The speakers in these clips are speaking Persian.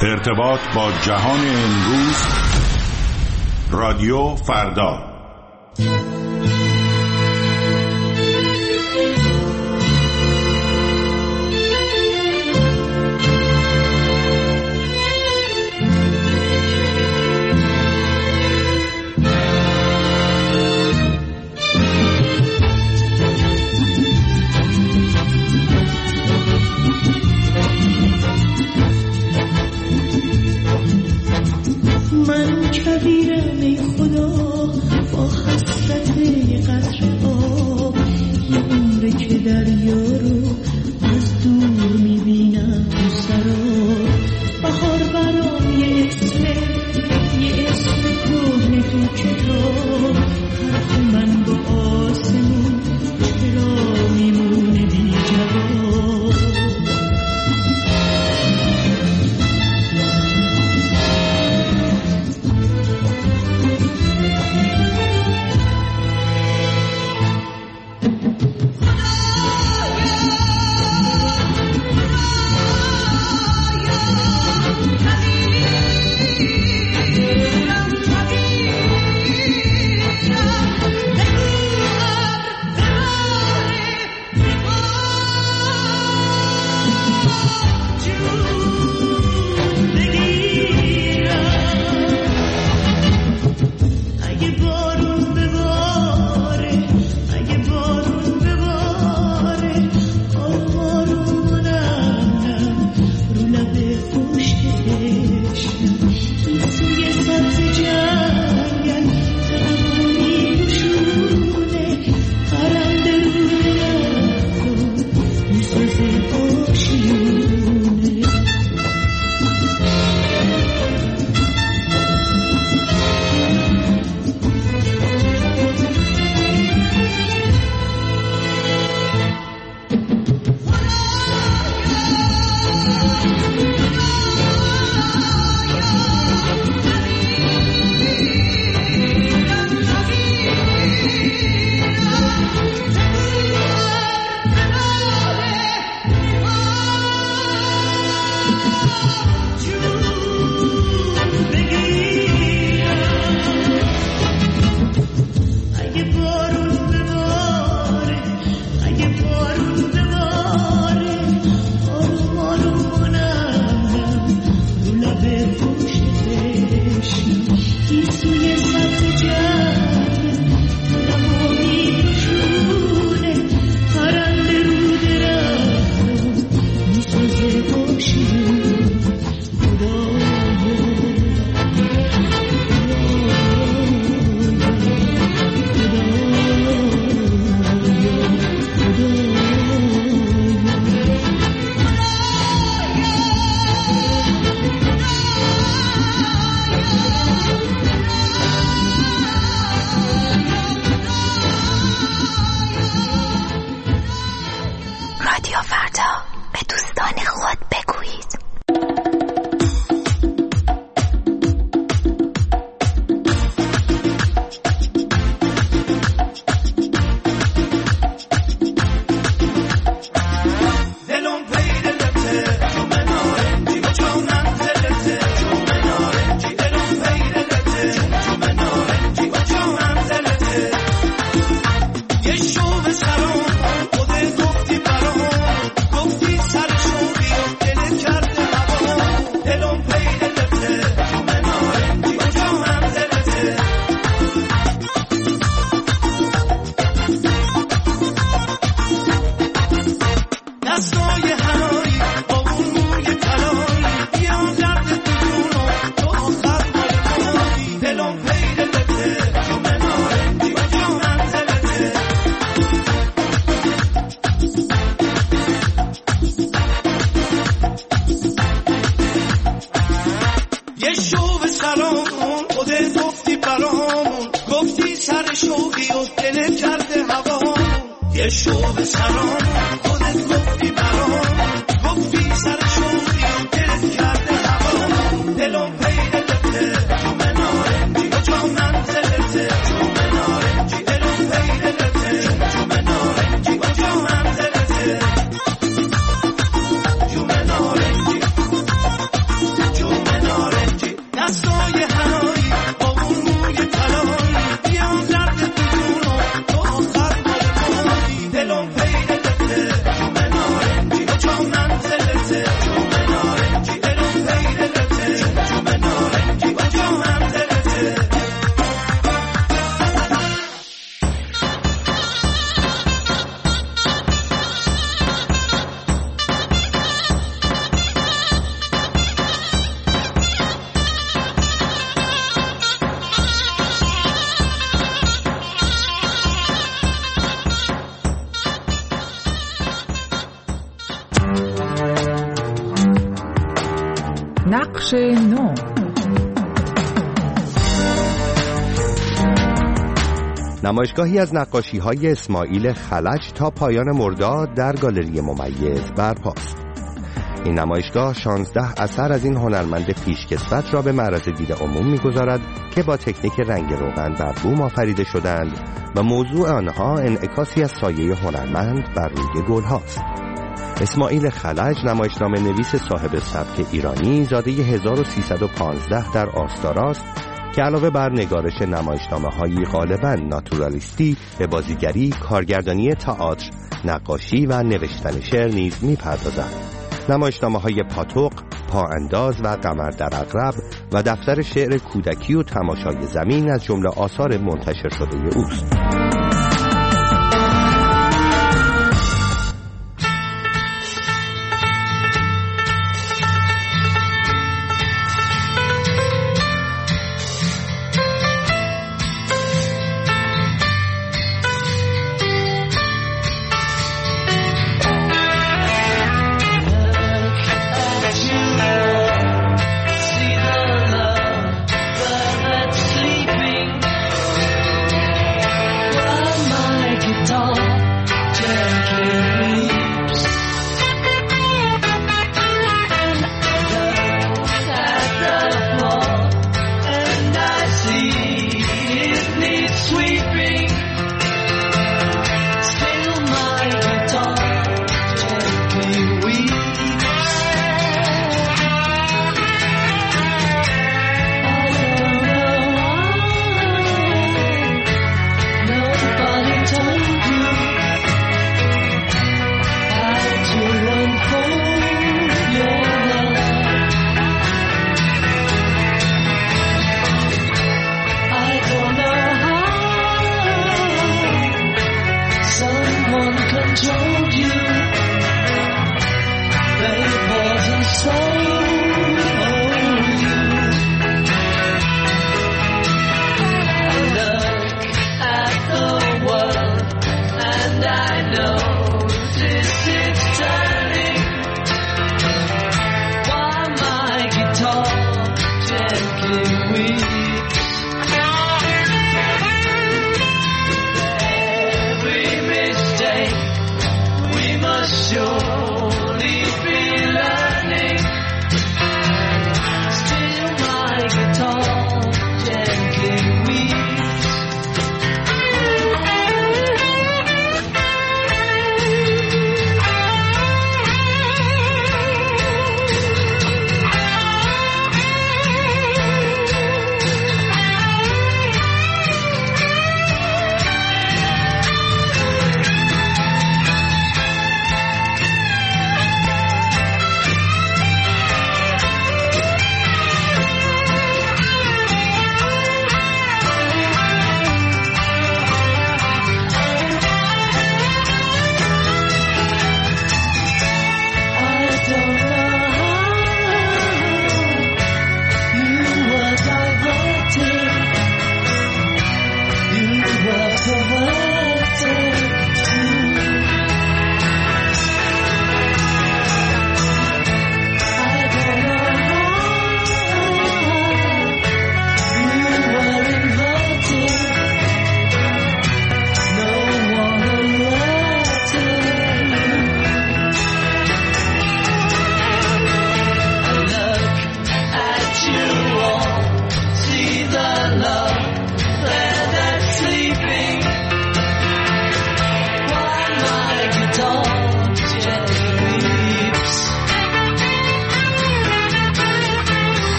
ارتباط با جهان امروز، رادیو فردا. من کبیرم ای خدا با حسرت قطره آب، یه عمره که دریا رو از دور میبینم تو سراب. بهار برام یه اسم کهنه تو کتاب، حرف من با آسمون چرا میمونه بی جواب. نقش نو. نمایشگاهی از نقاشی‌های اسماعیل خلج تا پایان مرداد در گالری ممیز برپاست. این نمایشگاه 16 اثر از این هنرمند پیشکسوت را به معرض دید عموم می‌گذارد که با تکنیک رنگ روغن بر بوم آفریده شدند و موضوع آنها انعکاسی از سایه هنرمند بر روی گل‌هاست. اسماعیل خلج نمایشنامه نویس صاحب سبک ایرانی، زاده 1315 در آستاراست که علاوه بر نگارش نمایشنامه‌هایی غالباً ناتورالیستی، به بازیگری، کارگردانی تئاتر، نقاشی و نوشتن شعر نیز می‌پردازد. نمایشنامه‌های پاتوق، پاانداز و قمر در عقرب و دفتر شعر کودکی و تماشای زمین از جمله آثار منتشر شده اوست.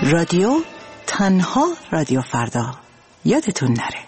رادیو تنها رادیو فردا، یادتون نره.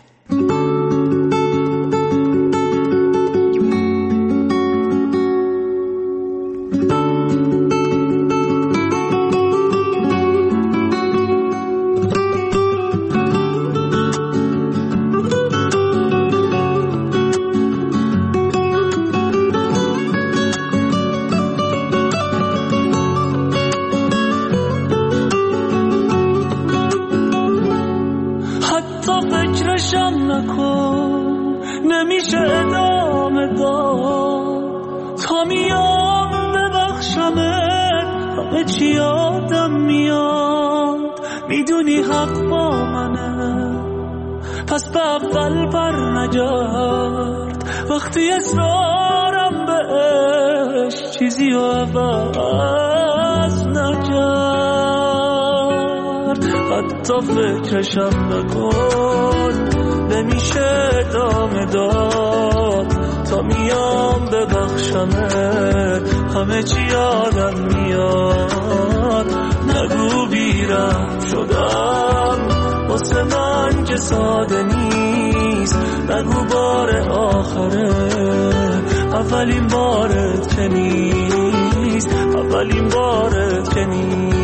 نمیشه ادامه داد تا میام ببخشمت، همه چی یادم میاد، میدونی حق با منه، پس به اول بر نگرد، وقتی اصرارم بهش چیزی رو عوض نکرد، حتی فکرشم نکن، نمیشه ادامه داد تا میام ببخشمت، همه چی یادم میاد، نگو بیرم شدم واسه من که ساده نیست، نگو بار آخره اولین بارت که نیست، اولین بارت که نیست.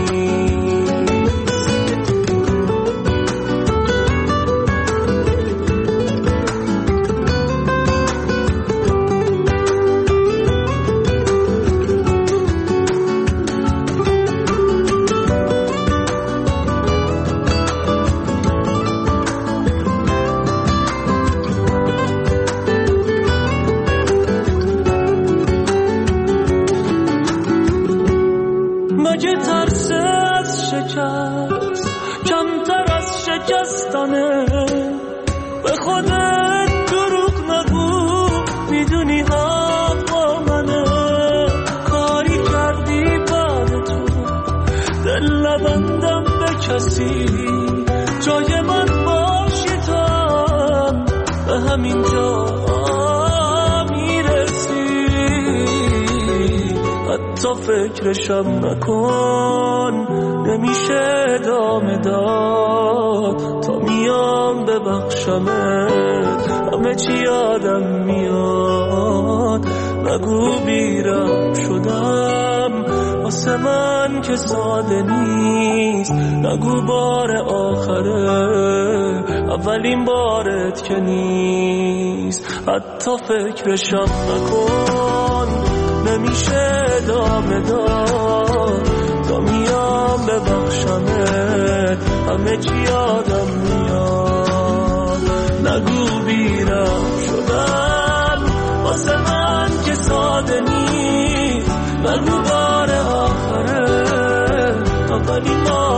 مگه ترس از شکست کمتر از شکستانه؟ به خودت دروغ نگو، میدونی حق با منه، کاری کردی بعد تو دل نبندم به کسی، جای من باشی تو هم به همین جا حتی فکرشم نکن، نمیشه ادامه داد تا میام ببخشمت، همه چی یادم میاد، نگو بیرم شدم واسه من که ساده نیست، نگو بار آخره اولین بارت که نیست، حتی فکرشم نکن، نمیشه ادامه داد تا میام ببخشمت، همه چی یادم میاد، نگو بیرم شدم واسه من که ساده نیست، نگو بار آخره اولین